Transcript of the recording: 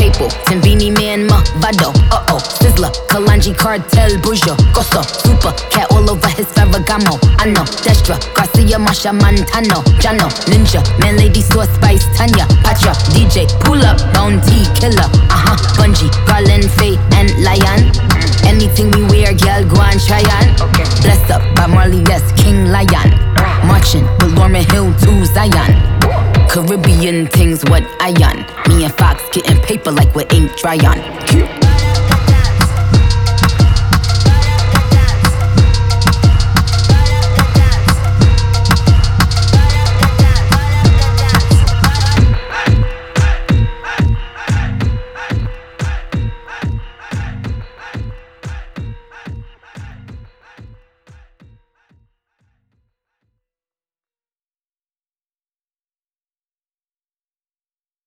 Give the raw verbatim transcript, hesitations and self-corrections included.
Capo, Timbini Man, Vado, uh-oh, Sizzler, Kalanji, Cartel, Bujo, Gosso, Super, Cat all over his Ferragamo, I know, Destra, Garcia, Masha, Montano, Jano, Ninja, Man, Lady, Sauce, Spice, Tanya, Patra, D J, Pull Up, Bounty, Killer, uh-huh, Bungie, Garland, Faye, and Lion. Anything we wear, girl, go and try on. Okay. Blessed up by Marley West, King Lion. Marching with Lauryn Hill to Zion. Caribbean things, what I on. Me and Fox getting paper like we ain't dry on.